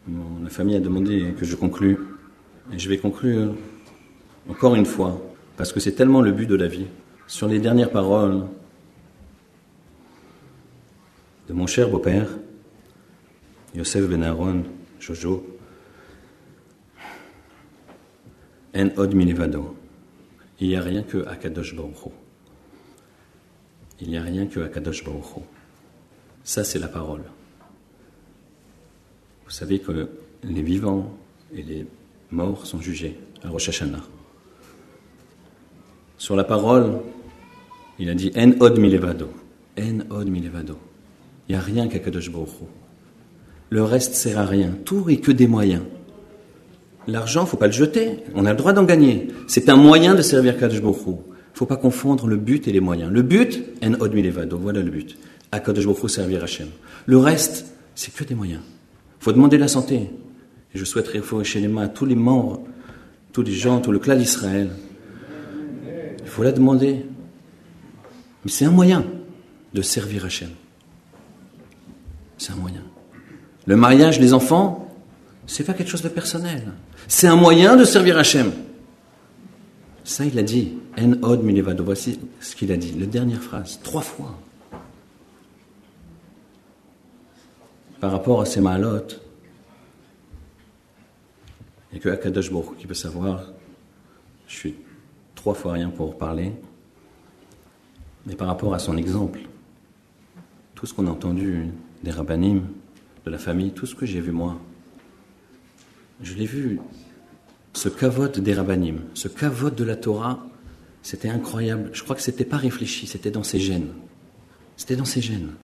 La famille a demandé que je conclue. Et je vais conclure encore une fois, parce que c'est tellement le but de la vie. Sur les dernières paroles de mon cher beau-père, Yosef Ben Aaron, Jojo, En od milevado. Il n'y a rien que Akadosh Baruch Hu. Il n'y a rien que Akadosh Baruch Hu. Ça, c'est la parole. Vous savez que les vivants et les morts sont jugés à Rosh Hashanah. Sur la parole, il a dit En od milevado. En od milevado. Il n'y a rien qu'Akadosh Baruch Hu. Le reste sert à rien. Tout est que des moyens. L'argent, il ne faut pas le jeter. On a le droit d'en gagner. C'est un moyen de servir Akadosh Baruch Hu. Il ne faut pas confondre le but et les moyens. Le but, En od milevado. Voilà le but. Akadosh Baruch Hu, servir Hachem. Le reste, c'est que des moyens. Il faut demander la santé. Et je souhaiterais chez les mains à tous les membres, tous les gens, tout le clan d'Israël. Il faut la demander. Mais c'est un moyen de servir Hachem. C'est un moyen. Le mariage, les enfants, c'est pas quelque chose de personnel. C'est un moyen de servir Hachem. Ça, il a dit. En od milevado. Voici ce qu'il a dit. La dernière phrase. 3 fois. Par rapport à ces ma'alot, il n'y a que Akadosh Baruch Hu qui peut savoir. Je suis 3 fois rien pour parler. Mais par rapport à son exemple, tout ce qu'on a entendu des rabbanim, de la famille, tout ce que j'ai vu moi, je l'ai vu, ce kavod des rabbanim, ce kavod de la Torah, c'était incroyable. Je crois que c'était pas réfléchi, c'était dans ses gènes. C'était dans ses gènes.